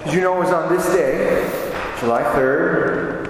Did you know it was on this day, July 3rd,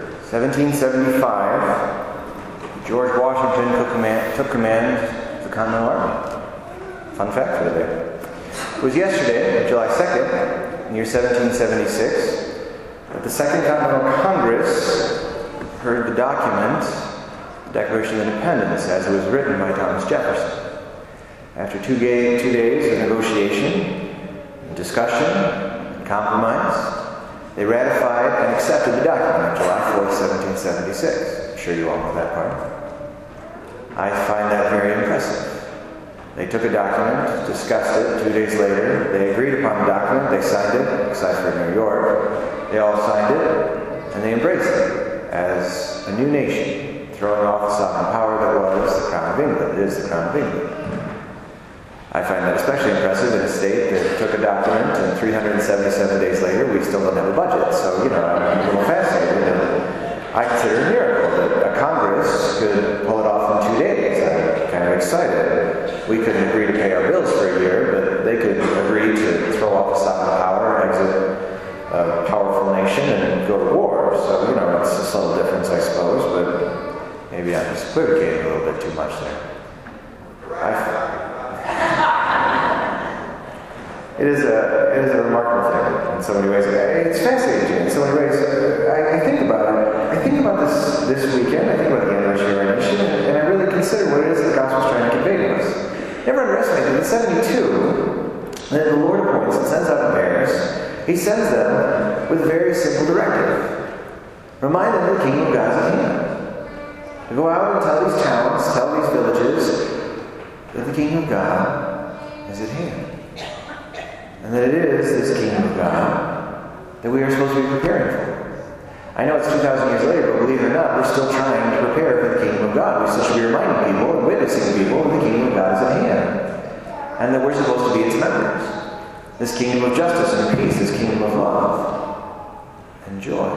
1775, George Washington took command of the Continental Army? Fun fact for the day. It was yesterday, July 2nd, in the year 1776, that the Second Continental Congress heard the document, the Declaration of Independence, as it was written by Thomas Jefferson. After two days of negotiation, discussion, and compromise, they ratified and accepted the document on July 4th, 1776. I'm sure you all know that part. I find that very impressive. They took a document, discussed it. 2 days later, they agreed upon the document. They signed it, except for New York. They all signed it, and they embraced it as a new nation, throwing off the sovereign power that was the Crown of England. It is the Crown of England. I find that especially impressive in a state that took a document and 377 days later we still don't have a budget. So, I'm a little fascinated. And I consider it a miracle that a Congress could pull it off in 2 days. I'm kind of excited. We couldn't agree to pay our bills for a year, but they could agree to throw off the sovereign power, exit a powerful nation, and go to war. So, it's a subtle difference, I suppose, but maybe I'm just equivocating a little bit too much there. It is a remarkable thing in so many ways. It's fascinating in so many ways. I think about it. I think about this weekend. I think about the anniversary of our nation, and I really consider what it is the gospel is trying to convey to us. Never underestimate that in 72, that the Lord appoints and sends out bears. He sends them with a very simple directive. Remind them the kingdom of God is at hand. To go out and tell these towns, tell these villages, that the kingdom of God is at hand. And that it is this kingdom of God that we are supposed to be preparing for. I know it's 2,000 years later, but believe it or not, we're still trying to prepare for the kingdom of God. We still should be reminding people and witnessing people that the kingdom of God is at hand. And that we're supposed to be its members. This kingdom of justice and peace, this kingdom of love and joy.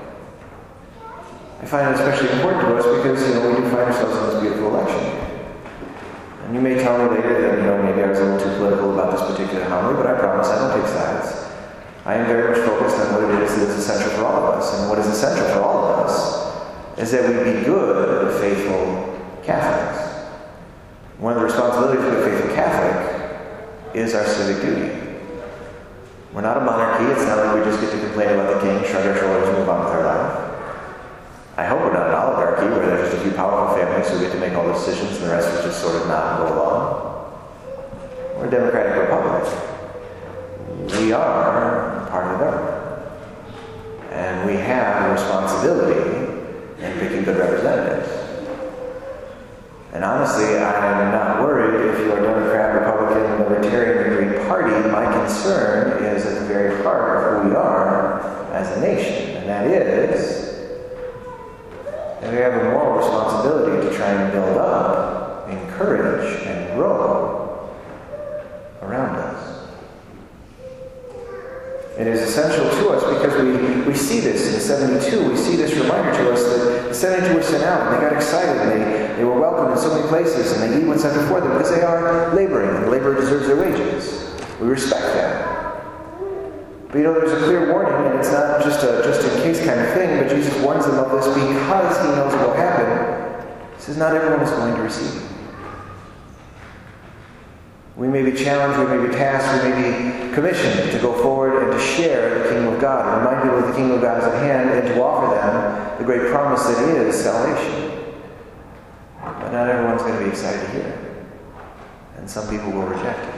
I find it especially important to us because, we do find ourselves in this beautiful election. And you may tell me later that, maybe I was a little too political about this particular homily, but I promise I don't take sides. I am very much focused on what it is that is essential for all of us. And what is essential for all of us is that we be good, faithful Catholics. One of the responsibilities of a faithful Catholic is our civic duty. We're not a monarchy. It's not like we just get to complain about the king, shrug our shoulders, and move on with our life. I hope we're not an oligarchy where there's just a few powerful families who get to make all the decisions and the rest is just sort of nod and go along. We're a democratic republic. We are part of the government. And we have a responsibility in picking good representatives. And honestly, I'm not worried if you're a Democrat, Republican, Libertarian, or Green Party. My concern is at the very heart of who we are as a nation. And that is that we have a moral responsibility to try and build up, encourage, and grow around us. It is essential to us because we see this in 72. We see this reminder to us that the 72 were sent out and they got excited and they were welcomed in so many places and they eat what's set before them because they are laboring and the laborer deserves their wages. We respect that. But there's a clear warning, and it's not just in case kind of thing, but Jesus warns them of this because he knows what will happen. He says not everyone is going to receive it. We may be challenged, we may be tasked, we may be commissioned to go forward and to share the kingdom of God, and remind people that the kingdom of God is at hand, and to offer them the great promise that is salvation. But not everyone's going to be excited to hear it. And some people will reject it.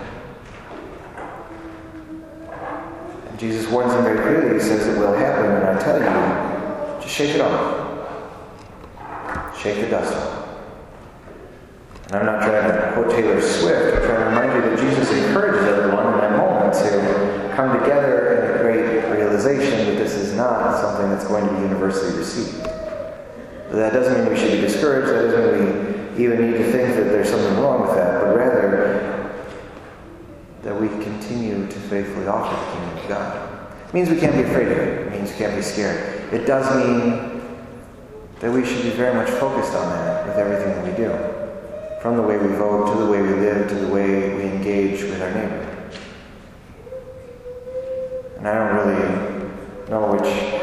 And Jesus warns them very clearly. He says it will happen, and I tell you, just shake it off. Shake the dust off. And I'm not trying to quote Taylor Swift. I'm trying to remind you that Jesus encourages everyone in that moment to come together in a great realization that this is not something that's going to be universally received. But that doesn't mean we should be discouraged. That doesn't mean we even need to think that there's something wrong with that. But rather, that we continue to faithfully offer the kingdom of God. It means we can't be afraid of it. It means we can't be scared. It does mean that we should be very much focused on that with everything that we do. From the way we vote, to the way we live, to the way we engage with our neighbor. And I don't really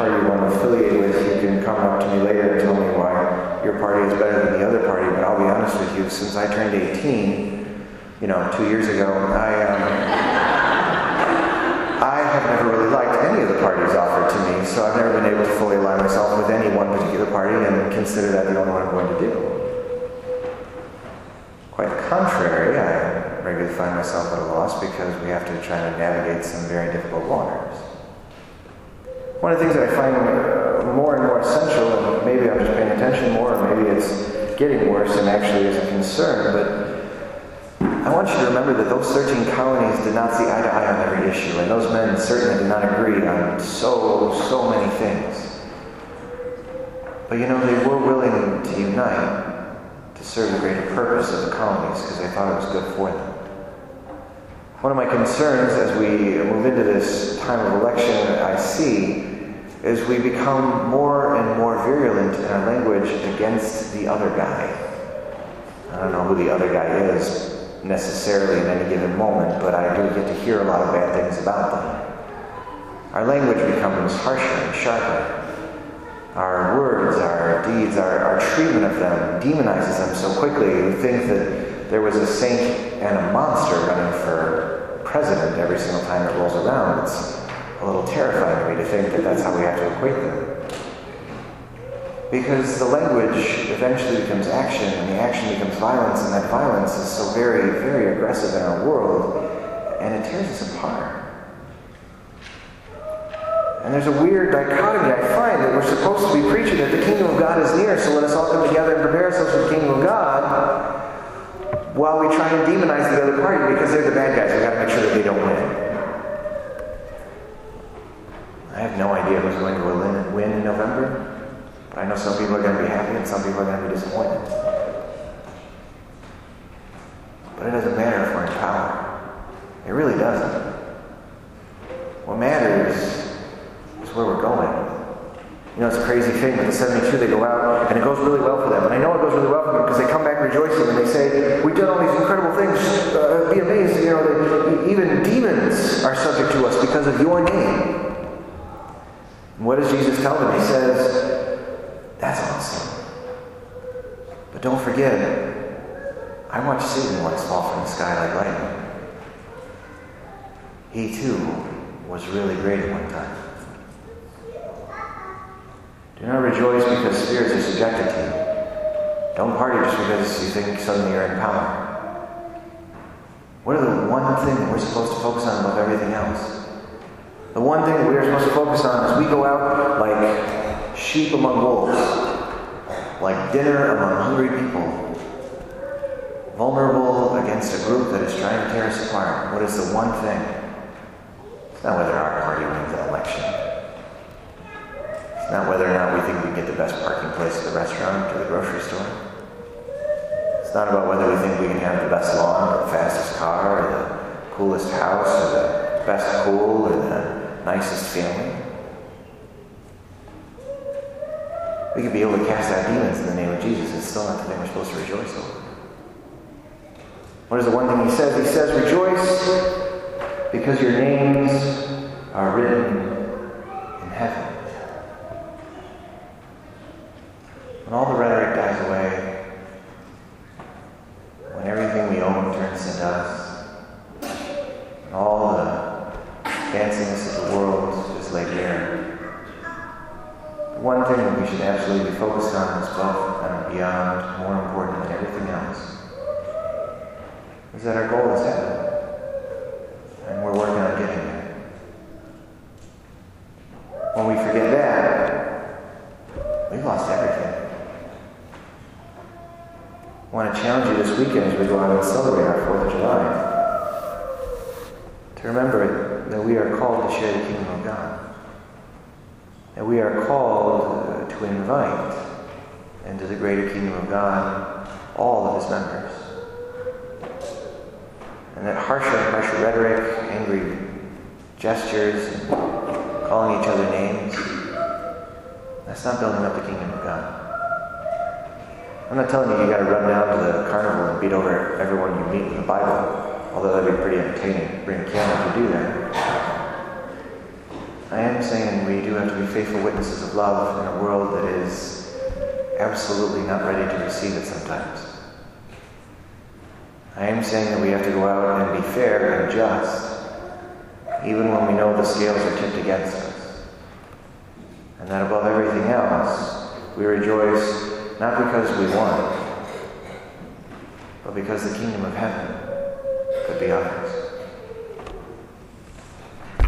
party you want to affiliate with, you can come up to me later and tell me why your party is better than the other party. But I'll be honest with you, since I turned 18, 2 years ago, I have never really liked any of the parties offered to me, so I've never been able to fully align myself with any one particular party and consider that the only one I'm going to do. Quite the contrary, I regularly find myself at a loss because we have to try to navigate some very difficult waters. One of the things that I find more and more essential, and maybe I'm just paying attention more, or maybe it's getting worse and actually is a concern, but I want you to remember that those 13 colonies did not see eye to eye on every issue, and those men certainly did not agree on so many things. But they were willing to unite to serve the greater purpose of the colonies because they thought it was good for them. One of my concerns as we move into this time of election I see is we become more and more virulent in our language against the other guy. I don't know who the other guy is necessarily in any given moment, but I do get to hear a lot of bad things about them. Our language becomes harsher and sharper. Our words, our deeds, our treatment of them demonizes them so quickly. You think that there was a saint and a monster running for president every single time it rolls around. It's a little terrifying to me to think that that's how we have to equate them. Because the language eventually becomes action, and the action becomes violence, and that violence is so very, very aggressive in our world, and it tears us apart. And there's a weird dichotomy I find that we're supposed to be preaching that the kingdom of God is near, so let us all come together and prepare ourselves for the kingdom of God, while we try and demonize the other party because they're the bad guys. We've got to make sure that they don't win. I have no idea who's going to win in November. But I know some people are going to be happy and some people are going to be disappointed. But it doesn't matter if we're in power. It really doesn't. What matters is where we're going. It's a crazy thing, but the 72, they go out, and it goes really well for them. And I know it goes really well for them because they come back rejoicing, and they say, we've done all these incredible things. Be amazed, even demons are subject to us because of your name. And what does Jesus tell them? He says, that's awesome. But don't forget, I watched Satan once fall from the sky like lightning. He too was really great at one time. Do not rejoice because spirits are subjected to you. Don't party just because you think suddenly you're in power. What are the one thing that we're supposed to focus on above everything else? The one thing that we are supposed to focus on is we go out like sheep among wolves, like dinner among hungry people, vulnerable against a group that is trying to tear us apart. What is the one thing? It's not whether our party wins an election. It's not whether or not we think we get the best parking place at the restaurant or the grocery store. It's not about whether we think we can have the best lawn or the fastest car or the coolest house or the best pool or the nicest family. We could be able to cast out demons in the name of Jesus. It's still not the thing we're supposed to rejoice over. What is the one thing he says? He says, rejoice because your names are written in heaven. When all the rhetoric dies away, when everything we own turns to dust, when all the fanciness of the world is laid bare, one thing that we should absolutely be focused on is above and beyond, more important than everything else, is that our goal is heaven. And we're working on getting there. When we forget that, we've lost everything. I want to challenge you this weekend as we go out and celebrate our 4th of July to remember that we are called to share the kingdom of God. That we are called to invite into the greater kingdom of God all of his members. And that harsher and harsher rhetoric, angry gestures, and calling each other names, that's not building up the kingdom of God. I'm not telling you got to run down to the carnival and beat over everyone you meet in the Bible, although that'd be pretty entertaining. Bring a camera to do that. I am saying we do have to be faithful witnesses of love in a world that is absolutely not ready to receive it sometimes. I am saying that we have to go out and be fair and just, even when we know the scales are tipped against us. And that above everything else, we rejoice not because we won, but because the kingdom of heaven could be ours.